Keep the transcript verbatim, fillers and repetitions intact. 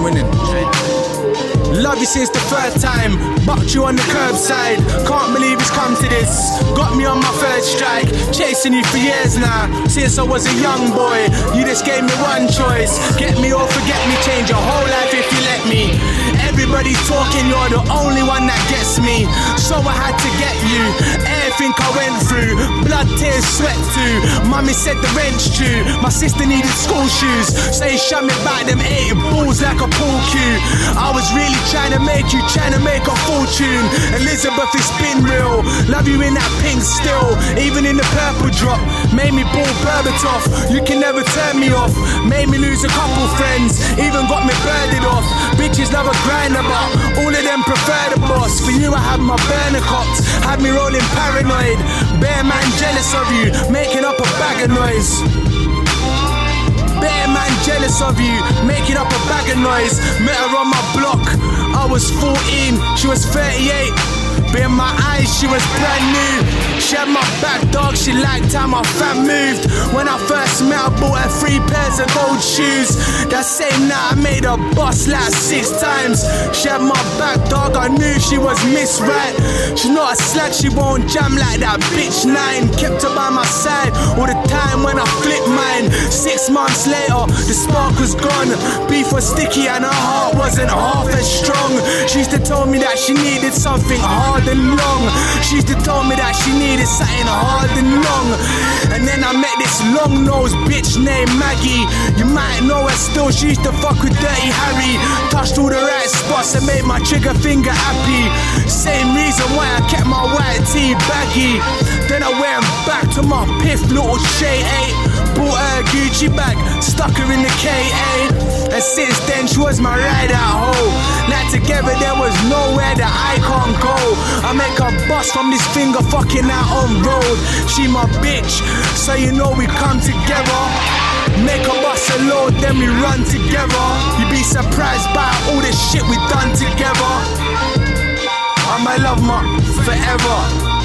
winning. Love you since the first time, bucked you on the curbside. Can't believe it's come to this. Got me on my third strike, chasing you for years now. Since I was a young boy, you just gave me one choice. Get me or forget me, change your whole life if you let me. Everybody's talking, you're the only one that gets me. So I had to get you, everything I went through. Blood, tears, sweat too. Mummy said the rent's due. My sister needed school shoes, so he shut me back them eight balls like a pool cue. I was really trying to make you, trying to make a fortune. Elizabeth, it's been real. Love you in that pink still, even in the purple drop. Made me ball Berbatov, you can never turn me off. Made me lose a couple friends, even got me birded off. Bitches love a grind about, all of them prefer the boss. For you I had my burner cops, had me rolling paranoid. Bear man jealous of you, making up a bag of noise. Bear man jealous of you, making up a bag of noise. Met her on my block, I was fourteen, she was thirty-eight. But in my eyes she was brand new. She had my back, dog, she liked how my fam moved. When I first met her, bought her three pairs of gold shoes. That same night I made her bust like six times. She had my back, dog, I knew she was Miss Right. She's not a slag, she won't jam like that bitch nine. Kept her by my side all the time when I flipped mine. Six months later, the spark was gone. Beef was sticky and her heart wasn't half as strong. She used to tell me that she needed something hard and long. She used to tell me that she needed something hard and long. And then I met this long-nosed bitch named Maggie. You might know her still, she used to fuck with Dirty Harry. Touched all the right spots and made my trigger finger happy. Same reason why I kept my white tee baggy. Then I went back to my piff little Shay eight. Bought her a Gucci bag, stuck her in the K A. And since then she was my ride out hoe. Like together there was nowhere that I can't go. I make a bust from this finger fucking out on road. She my bitch, so you know we come together. Make a bust a load, then we run together. You be surprised by all the shit we done together. And my love, ma, forever.